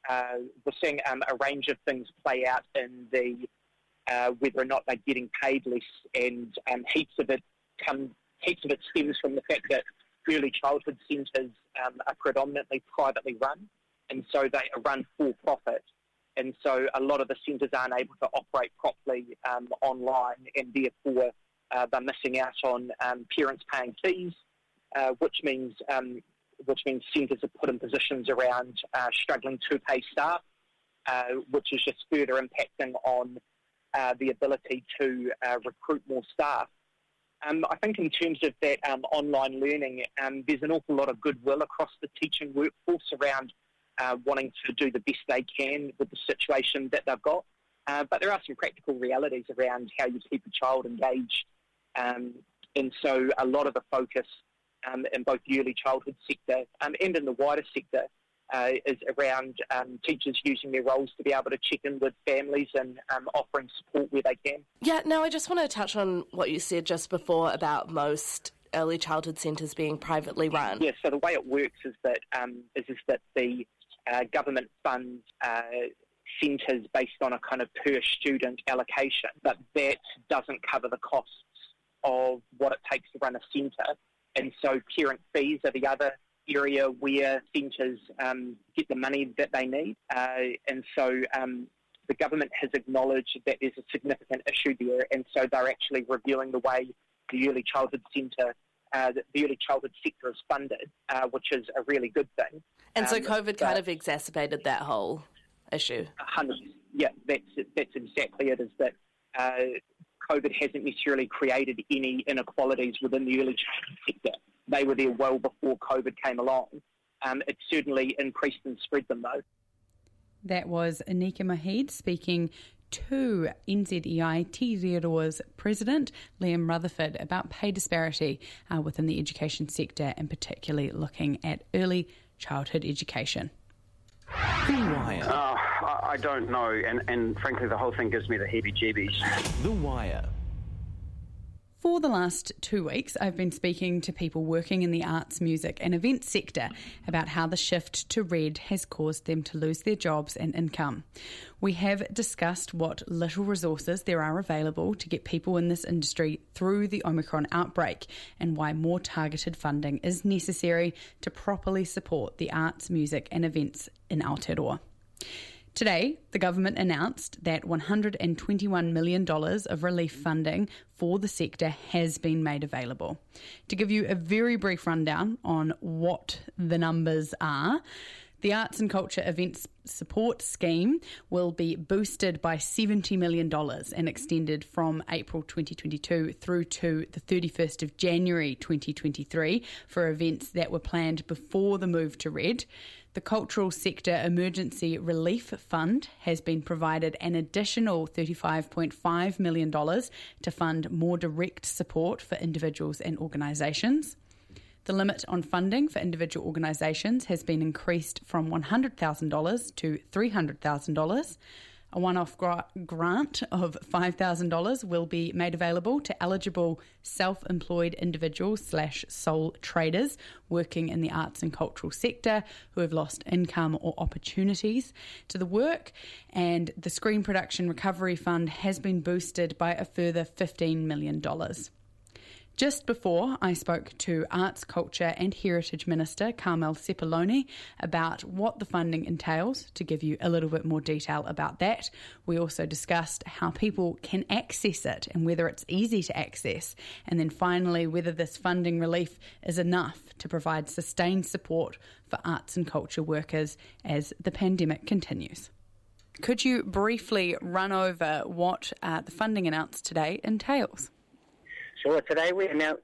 Speaker 14: things play out in the whether or not they're getting paid less, and heaps of it stems from the fact that early childhood centres are predominantly privately run, and so they are run for profit. And so a lot of the centres aren't able to operate properly online, and therefore they're missing out on parents paying fees, which means centres are put in positions around struggling to pay staff, which is just further impacting on the ability to recruit more staff. I think in terms of that online learning, there's an awful lot of goodwill across the teaching workforce around wanting to do the best they can with the situation that they've got. But there are some practical realities around how you keep a child engaged. And so a lot of the focus in both the early childhood sector and in the wider sector is around teachers using their roles to be able to check in with families and offering support where they can.
Speaker 13: Yeah, now I just want to touch on what you said just before about most early childhood centres being privately run.
Speaker 14: Yeah, so the way it works is that the government funds centres based on a kind of per student allocation, but that doesn't cover the costs of what it takes to run a centre. And so parent fees are the other area where centres get the money that they need. And so the government has acknowledged that there's a significant issue there, and so they're actually reviewing the way the early childhood centre, the early childhood sector is funded, which is a really good thing.
Speaker 13: And so COVID kind of exacerbated that whole issue.
Speaker 14: 100%. Yeah, that's exactly it, is that COVID hasn't necessarily created any inequalities within the early childhood sector. They were there well before COVID came along. It certainly increased and spread them, though.
Speaker 3: That was Anika Mahid speaking to NZEI Te Reroa's president, Liam Rutherford, about pay disparity within the education sector, and particularly looking at early childhood education.
Speaker 14: The Wire.
Speaker 15: I don't know, and frankly the whole thing gives me the heebie-jeebies.
Speaker 2: The Wire.
Speaker 3: For the last 2 weeks, I've been speaking to people working in the arts, music and events sector about how the shift to red has caused them to lose their jobs and income. We have discussed what little resources there are available to get people in this industry through the Omicron outbreak, and why more targeted funding is necessary to properly support the arts, music and events in Aotearoa. Today, the government announced that $121 million of relief funding for the sector has been made available. To give you a very brief rundown on what the numbers are, the Arts and Culture Events Support Scheme will be boosted by $70 million and extended from April 2022 through to the 31st of January 2023 for events that were planned before the move to red. The Cultural Sector Emergency Relief Fund has been provided an additional $35.5 million to fund more direct support for individuals and organisations. The limit on funding for individual organisations has been increased from $100,000 to $300,000. A one-off grant of $5,000 will be made available to eligible self-employed individuals / sole traders working in the arts and cultural sector who have lost income or opportunities to the work. And the Screen Production Recovery Fund has been boosted by a further $15 million. Just before, I spoke to Arts, Culture and Heritage Minister Carmel Sepuloni about what the funding entails, to give you a little bit more detail about that. We also discussed how people can access it and whether it's easy to access. And then finally, whether this funding relief is enough to provide sustained support for arts and culture workers as the pandemic continues. Could you briefly run over what the funding announced today entails?
Speaker 16: Sure. Today we announced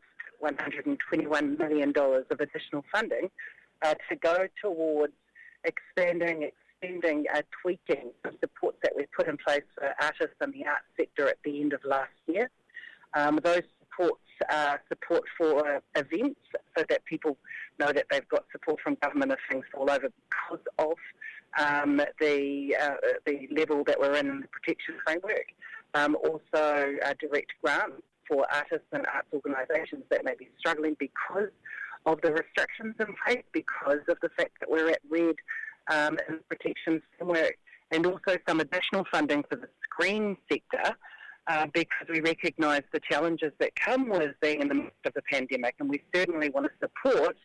Speaker 16: $121 million of additional funding to go towards expanding, extending, tweaking the supports that we put in place for artists in the arts sector at the end of last year. Those supports are support for events, so that people know that they've got support from government if things fall over because of the level that we're in the protection framework. Also, direct grants for artists and arts organisations that may be struggling because of the restrictions in place, because of the fact that we're at red in the protection framework, and also some additional funding for the screen sector because we recognise the challenges that come with being in the midst of the pandemic, and we certainly want to support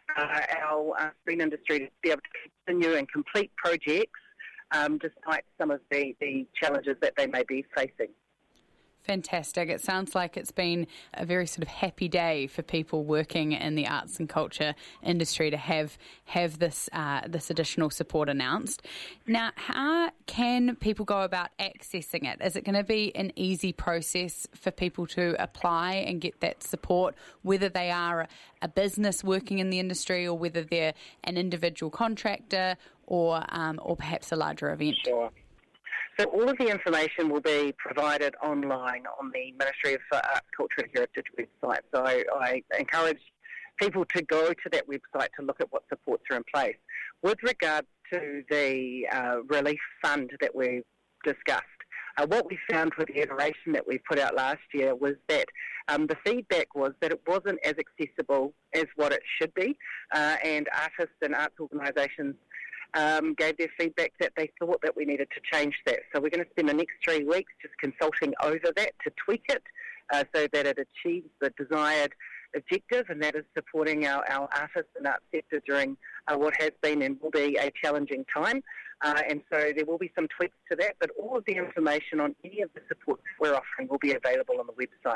Speaker 16: our screen industry to be able to continue and complete projects despite some of the challenges that they may be facing.
Speaker 3: Fantastic. It sounds like it's been a very sort of happy day for people working in the arts and culture industry to have this additional support announced. Now, how can people go about accessing it? Is it going to be an easy process for people to apply and get that support, whether they are a business working in the industry or whether they're an individual contractor or perhaps a larger event?
Speaker 16: Sure. So all of the information will be provided online on the Ministry of Arts, Culture and Heritage website. So I encourage people to go to that website to look at what supports are in place. With regard to the relief fund that we discussed, what we found with the iteration that we put out last year was that the feedback was that it wasn't as accessible as what it should be, and artists and arts organisations gave their feedback that they thought that we needed to change that. So we're going to spend the next 3 weeks just consulting over that to tweak it so that it achieves the desired objective, and that is supporting our artists and arts sector during what has been and will be a challenging time. And so there will be some tweaks to that, but all of the information on any of the supports we're offering will be available on the website.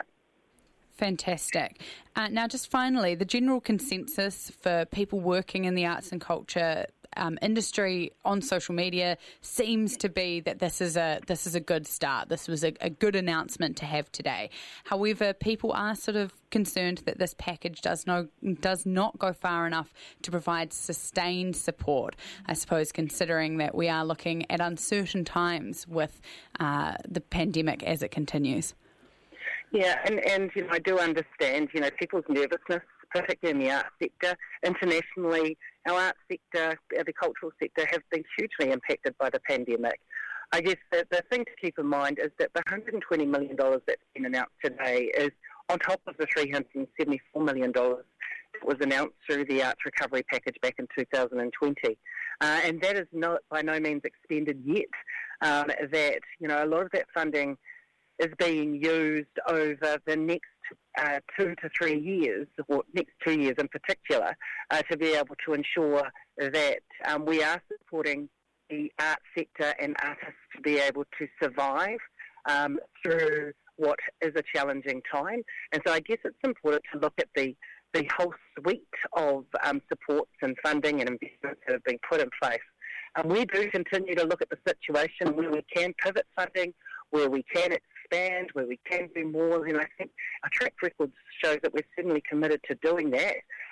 Speaker 3: Fantastic. Now, just finally, the general consensus for people working in the arts and culture industry on social media seems to be that this is a good start. This was a good announcement to have today. However, people are sort of concerned that this package does not go far enough to provide sustained support, I suppose, considering that we are looking at uncertain times with the pandemic as it continues.
Speaker 16: Yeah, and I do understand, people's nervousness, particularly in the arts sector. Internationally, our arts sector, the cultural sector, have been hugely impacted by the pandemic. I guess the thing to keep in mind is that the $120 million that's been announced today is on top of the $374 million that was announced through the Arts Recovery Package back in 2020. And that is by no means expended yet. That, a lot of that funding is being used over the next 2 to 3 years, or next 2 years in particular, to be able to ensure that we are supporting the arts sector and artists to be able to survive through what is a challenging time. And so I guess it's important to look at the whole suite of supports and funding and investments that have been put in place. And we do continue to look at the situation where we can pivot funding, where we can expand, where we can do more. And I think our track record shows that we're certainly committed to doing that.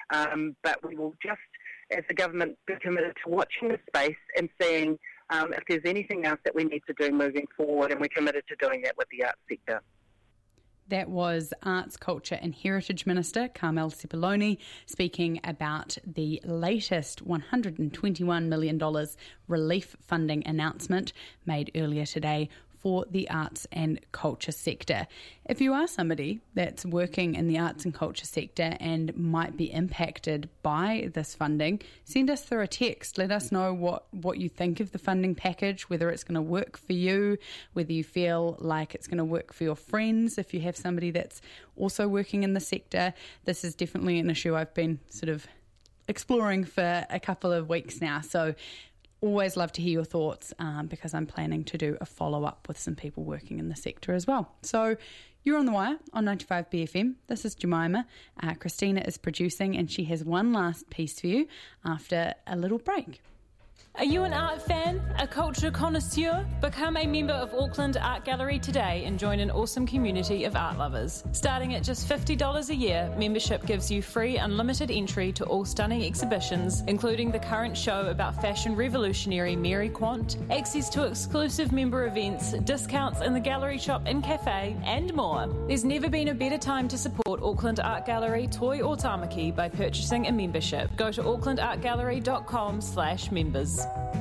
Speaker 16: But we will just, as the government, be committed to watching the space and seeing if there's anything else that we need to do moving forward, and we're committed to doing that with the arts sector.
Speaker 3: That was Arts, Culture and Heritage Minister Carmel Sepuloni speaking about the latest $121 million relief funding announcement made earlier today for the arts and culture sector. If you are somebody that's working in the arts and culture sector and might be impacted by this funding, send us through a text. Let us know what you think of the funding package, whether it's going to work for you, whether you feel like it's going to work for your friends. If you have somebody that's also working in the sector, this is definitely an issue I've been sort of exploring for a couple of weeks now. So always love to hear your thoughts because I'm planning to do a follow-up with some people working in the sector as well. So you're on The Wire on 95 BFM. This is Jemima. Christina is producing and she has one last piece for you after a little break.
Speaker 17: Are you an art fan? A culture connoisseur? Become a member of Auckland Art Gallery today and join an awesome community of art lovers. Starting at just $50 a year, membership gives you free unlimited entry to all stunning exhibitions, including the current show about fashion revolutionary Mary Quant, access to exclusive member events, discounts in the gallery shop and cafe, and more. There's never been a better time to support Auckland Art Gallery, Toi or Tamaki by purchasing a membership. Go to aucklandartgallery.com/members.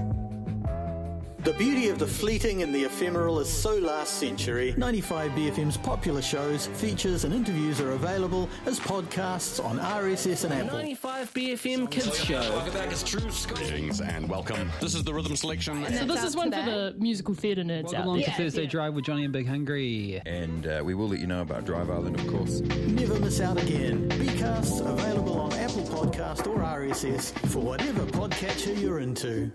Speaker 18: The beauty of the fleeting and the ephemeral is so last century. 95 BFM's popular shows, features and interviews are available as podcasts on RSS and Apple.
Speaker 2: 95 BFM Kids Show.
Speaker 1: Welcome back, it's True Greetings and welcome. This is the Rhythm Selection.
Speaker 19: So this is one for the musical theatre nerds
Speaker 20: Welcome
Speaker 19: out
Speaker 20: along
Speaker 19: there.
Speaker 20: to Thursday Drive with Johnny and Big Hungry.
Speaker 21: And we will let you know about Drive Island, of course.
Speaker 18: Never miss out again. Bcasts available on Apple Podcast or RSS for whatever podcatcher you're into.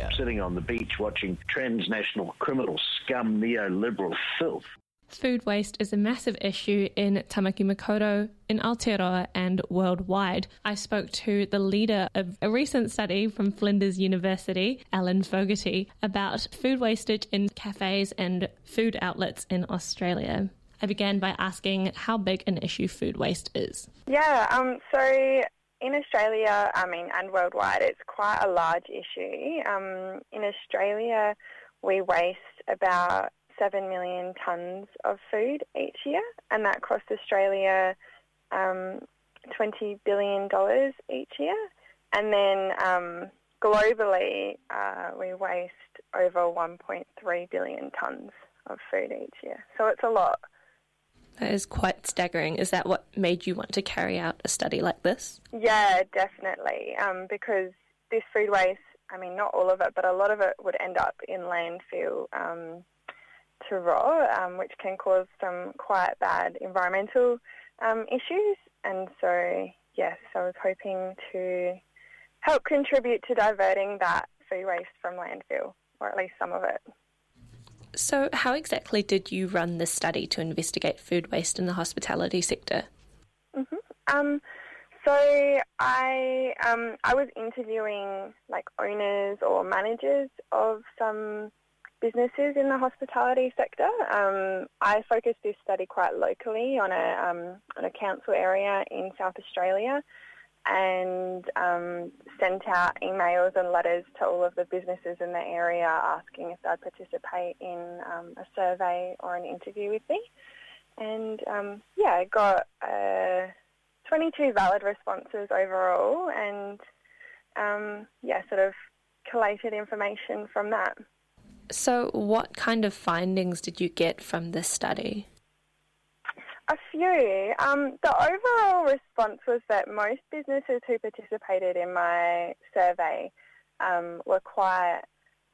Speaker 4: sitting on the beach watching transnational criminal scum, neoliberal filth.
Speaker 22: Food waste is a massive issue in Tamaki Makaurau, in Aotearoa and worldwide. I spoke to the leader of a recent study from Flinders University, Alan Fogarty, about food wastage in cafes and food outlets in Australia. I began by asking how big an issue food waste is.
Speaker 23: Yeah, so in Australia, and worldwide, it's quite a large issue. In Australia, we waste about 7 million tonnes of food each year, and that costs Australia $20 billion each year. And then globally, we waste over 1.3 billion tonnes of food each year. So it's a lot.
Speaker 22: That is quite staggering. Is that what made you want to carry out a study like this?
Speaker 23: Yeah, definitely, because this food waste, not all of it, but a lot of it would end up in landfill to raw, which can cause some quite bad environmental issues. And so, yes, I was hoping to help contribute to diverting that food waste from landfill, or at least some of it.
Speaker 22: So how exactly did you run this study to investigate food waste in the hospitality sector?
Speaker 23: So I was interviewing owners or managers of some businesses in the hospitality sector. I focused this study quite locally on a council area in South Australia, and sent out emails and letters to all of the businesses in the area asking if they'd participate in a survey or an interview with me. And I got 22 valid responses overall, and sort of collated information from that.
Speaker 22: So what kind of findings did you get from this study?
Speaker 23: A few. The overall response was that most businesses who participated in my survey were quite,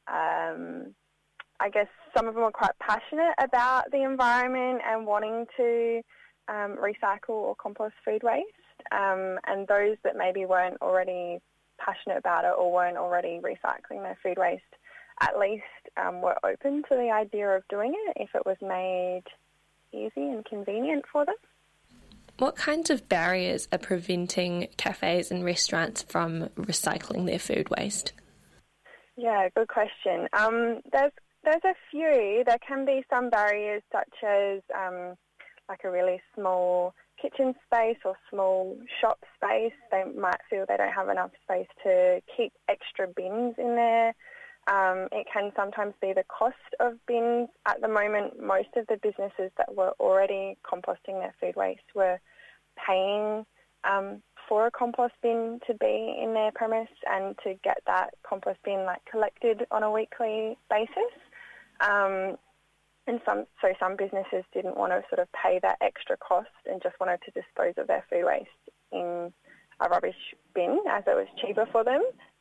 Speaker 23: some of them were quite passionate about the environment and wanting to recycle or compost food waste. And those that maybe weren't already passionate about it or weren't already recycling their food waste, at least were open to the idea of doing it if it was made easy and convenient for them.
Speaker 22: What kinds of barriers are preventing cafes and restaurants from recycling their food waste?
Speaker 23: Yeah, good question. There's a few. There can be some barriers such as a really small kitchen space or small shop space. They might feel they don't have enough space to keep extra bins in there. It can sometimes be the cost of bins. At the moment, most of the businesses that were already composting their food waste were paying for a compost bin to be in their premise and to get that compost bin collected on a weekly basis. And some businesses didn't want to sort of pay that extra cost and just wanted to dispose of their food waste in a rubbish bin as it was cheaper for them.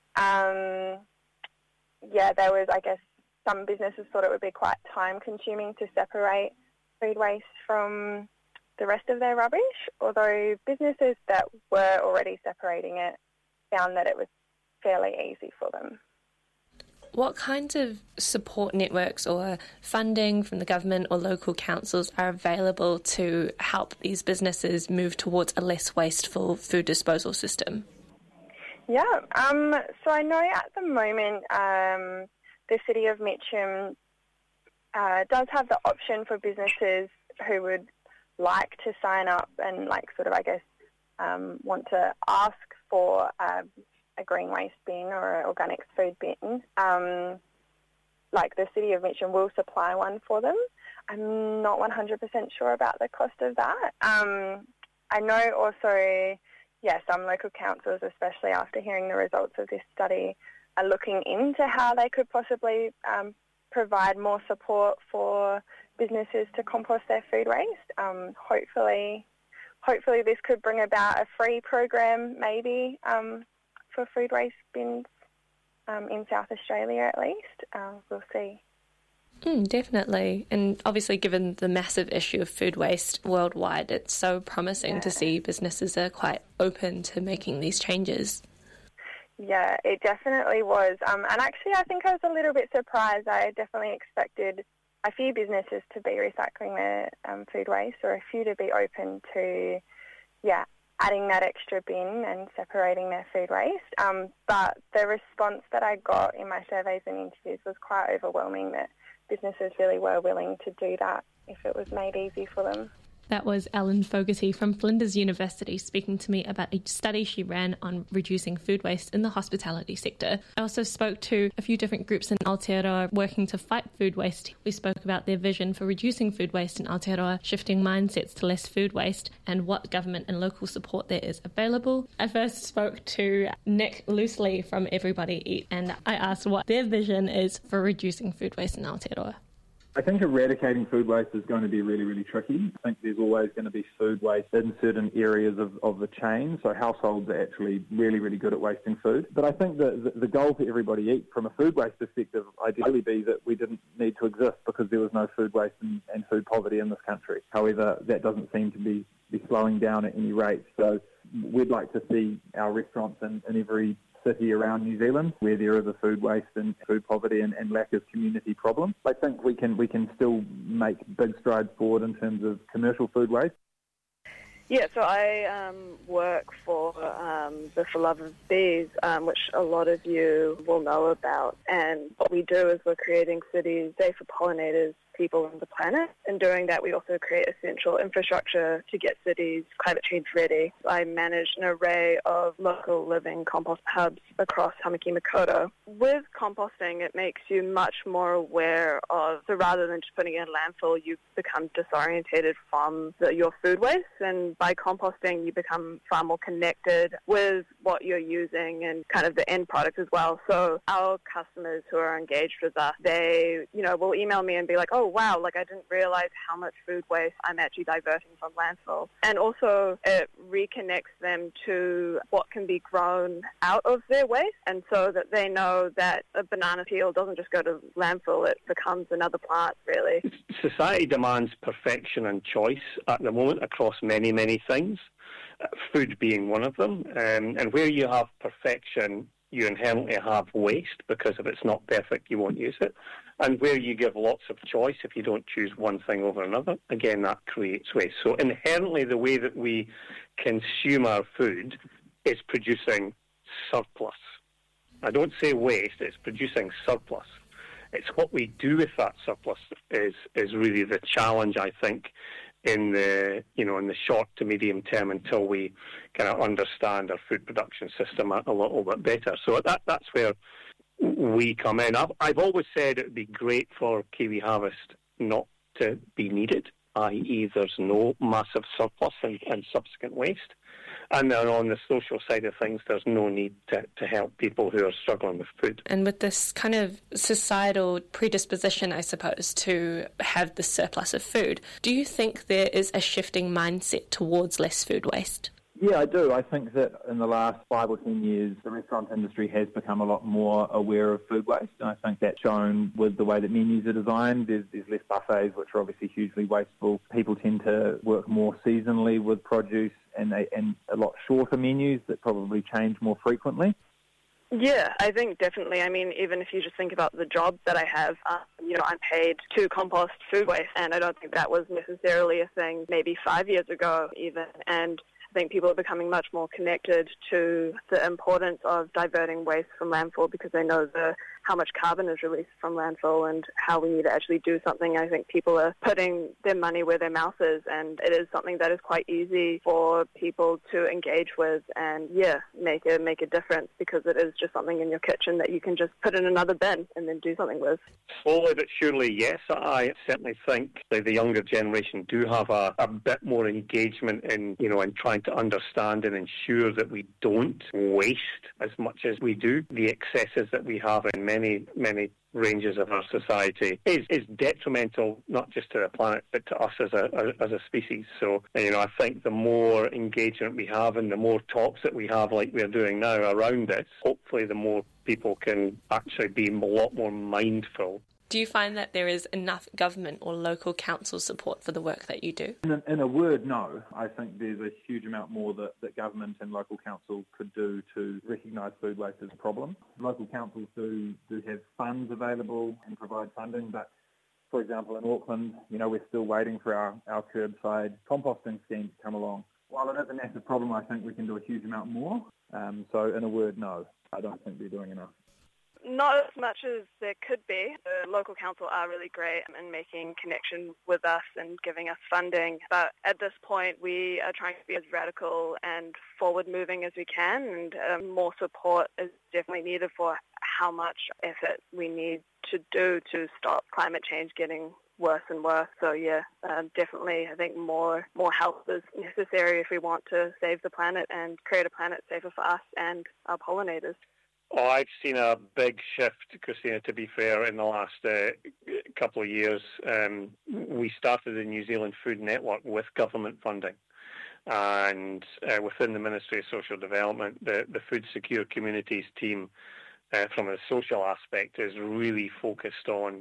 Speaker 23: There was, some businesses thought it would be quite time-consuming to separate food waste from the rest of their rubbish, although businesses that were already separating it found that it was fairly easy for them.
Speaker 22: What kinds of support networks or funding from the government or local councils are available to help these businesses move towards a less wasteful food disposal system?
Speaker 23: Yeah, so I know at the moment the City of Mitcham does have the option for businesses who would like to sign up and want to ask for a green waste bin or an organics food bin. The City of Mitcham will supply one for them. I'm not 100% sure about the cost of that. I know also, some local councils, especially after hearing the results of this study, are looking into how they could possibly provide more support for businesses to compost their food waste. Hopefully this could bring about a free program maybe for food waste bins in South Australia at least. We'll see.
Speaker 22: Definitely. And obviously, given the massive issue of food waste worldwide, it's so promising to see businesses are quite open to making these changes.
Speaker 23: Yeah, it definitely was. And actually, I think I was a little bit surprised. I definitely expected a few businesses to be recycling their food waste, or a few to be open to, adding that extra bin and separating their food waste. But the response that I got in my surveys and interviews was quite overwhelming, that businesses really were willing to do that if it was made easy for them.
Speaker 22: That was Ellen Fogarty from Flinders University speaking to me about a study she ran on reducing food waste in the hospitality sector. I also spoke to a few different groups in Aotearoa working to fight food waste. We spoke about their vision for reducing food waste in Aotearoa, shifting mindsets to less food waste, and what government and local support there is available. I first spoke to Nick Loosely from Everybody Eat, and I asked what their vision is for reducing food waste in Aotearoa.
Speaker 5: I think eradicating food waste is going to be really, really tricky. I think there's always going to be food waste in certain areas of the chain, so households are actually really, really good at wasting food. But I think that the goal for Everybody Eat from a food waste perspective ideally be that we didn't need to exist because there was no food waste and food poverty in this country. However, that doesn't seem to be slowing down at any rate. So we'd like to see our restaurants in every city around New Zealand where there is a food waste and food poverty and lack of community problem. I think we can still make big strides forward in terms of commercial food waste.
Speaker 6: Yeah, so I work for the For Love of Bees, which a lot of you will know about. And what we do is we're creating cities safe for pollinators, people and the planet. In doing that, we also create essential infrastructure to get cities climate change ready. I manage an array of local living compost hubs across Tamaki Makaurau. With composting, it makes you much more aware of, so rather than just putting it in landfill, you become disorientated from your food waste. And by composting, you become far more connected with what you're using and kind of the end product as well. So our customers who are engaged with us, they, will email me and be like, oh, wow, I didn't realize how much food waste I'm actually diverting from landfill. And also it reconnects them to what can be grown out of their waste, and so that they know that a banana peel doesn't just go to landfill, it becomes another plant, really.
Speaker 8: Society demands perfection and choice at the moment across many, many things, food being one of them. And where you have perfection, you inherently have waste, because if it's not perfect, you won't use it. And where you give lots of choice, if you don't choose one thing over another, again, that creates waste. So inherently, the way that we consume our food is producing surplus. I don't say waste, it's producing surplus. It's what we do with that surplus is really the challenge, I think, in the short to medium term, until we kind of understand our food production system a little bit better. So that's where we come in. I've always said it would be great for Kiwi Harvest not to be needed, i.e. there's no massive surplus and subsequent waste. And then on the social side of things, there's no need to help people who are struggling with food.
Speaker 22: And with this kind of societal predisposition, I suppose, to have the surplus of food, do you think there is a shifting mindset towards less food waste?
Speaker 5: Yeah, I do. I think that in the last 5 or 10 years, the restaurant industry has become a lot more aware of food waste, and I think that's shown with the way that menus are designed. There's less buffets, which are obviously hugely wasteful. People tend to work more seasonally with produce, and a lot shorter menus that probably change more frequently.
Speaker 6: Yeah, I think definitely. I mean, even if you just think about the job that I have, I'm paid to compost food waste, and I don't think that was necessarily a thing maybe 5 years ago even. And I think people are becoming much more connected to the importance of diverting waste from landfill, because they know how much carbon is released from landfill and how we need to actually do something. I think people are putting their money where their mouth is, and it is something that is quite easy for people to engage with and, make a difference, because it is just something in your kitchen that you can just put in another bin and then do something with.
Speaker 8: Slowly but surely, yes. I certainly think that the younger generation do have a bit more engagement in trying to understand and ensure that we don't waste as much as we do. The excesses that we have in many ranges of our society is detrimental not just to the planet but to us as a species. So I think the more engagement we have and the more talks that we have like we're doing now around this, hopefully the more people can actually be a lot more mindful.
Speaker 22: Do you find that there is enough government or local council support for the work that you do?
Speaker 5: In a word, no. I think there's a huge amount more that government and local council could do to recognise food waste as a problem. Local councils do have funds available and provide funding, but for example, in Auckland, we're still waiting for our curbside composting scheme to come along. While it is a massive problem, I think we can do a huge amount more. So in a word, no, I don't think we're doing enough.
Speaker 6: Not as much as there could be. The local council are really great in making connection with us and giving us funding. But at this point, we are trying to be as radical and forward-moving as we can. And more support is definitely needed for how much effort we need to do to stop climate change getting worse and worse. So definitely I think more help is necessary if we want to save the planet and create a planet safer for us and our pollinators.
Speaker 8: Oh, I've seen a big shift, Christina, to be fair, in the last couple of years. We started the New Zealand Food Network with government funding. And within the Ministry of Social Development, the Food Secure Communities team, from a social aspect, is really focused on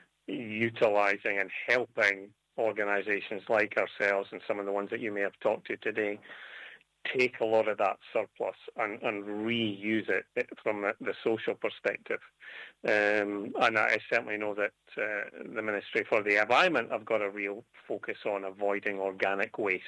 Speaker 8: utilising and helping organisations like ourselves and some of the ones that you may have talked to today take a lot of that surplus and reuse it from the social perspective. And I certainly know that the Ministry for the Environment have got a real focus on avoiding organic waste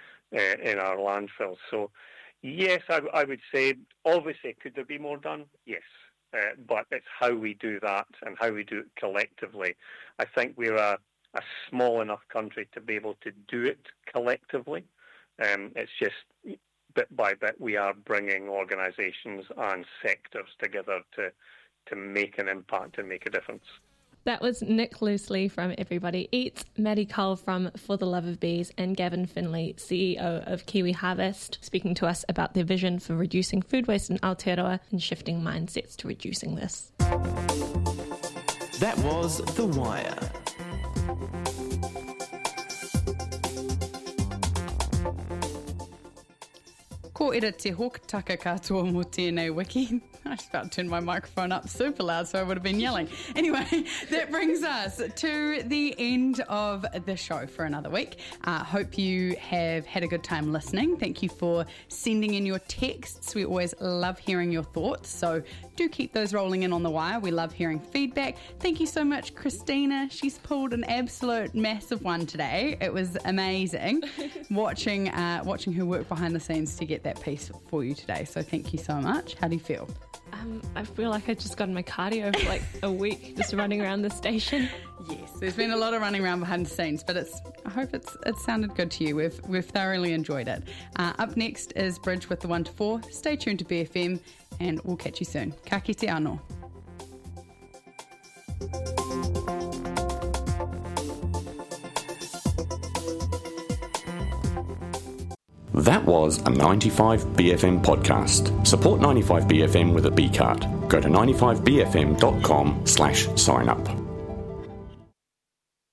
Speaker 8: in our landfills. So, yes, I would say, obviously, could there be more done? Yes. But it's how we do that and how we do it collectively. I think we're a small enough country to be able to do it collectively. It's just bit by bit we are bringing organisations and sectors together to make an impact and make a difference.
Speaker 22: That was Nick Loosely from Everybody Eats, Maddie Cole from For the Love of Bees, and Gavin Finlay, CEO of Kiwi Harvest, speaking to us about their vision for reducing food waste in Aotearoa and shifting mindsets to reducing this.
Speaker 2: That was The Wire.
Speaker 3: Ko ira te hokataka katoa mo tēnei wiki. I just about turned my microphone up super loud, so I would have been yelling. Anyway, that brings us to the end of the show for another week. Hope you have had a good time listening. Thank you for sending in your texts. We always love hearing your thoughts, so do keep those rolling in on the wire. We love hearing feedback. Thank you so much, Christina. She's pulled an absolute massive one today. It was amazing watching her work behind the scenes to get that piece for you today. So thank you so much. How do you feel?
Speaker 22: I feel like I just got in my cardio for like a week just running around the station.
Speaker 3: Yes, there's been a lot of running around behind the scenes, but I hope it sounded good to you. We've thoroughly enjoyed it. Up next is Bridge with the 1 to 4. Stay tuned to BFM and we'll catch you soon. Ka kite anō.
Speaker 1: That was a 95BFM podcast. Support 95BFM with a B card. Go to 95BFM.com/sign up.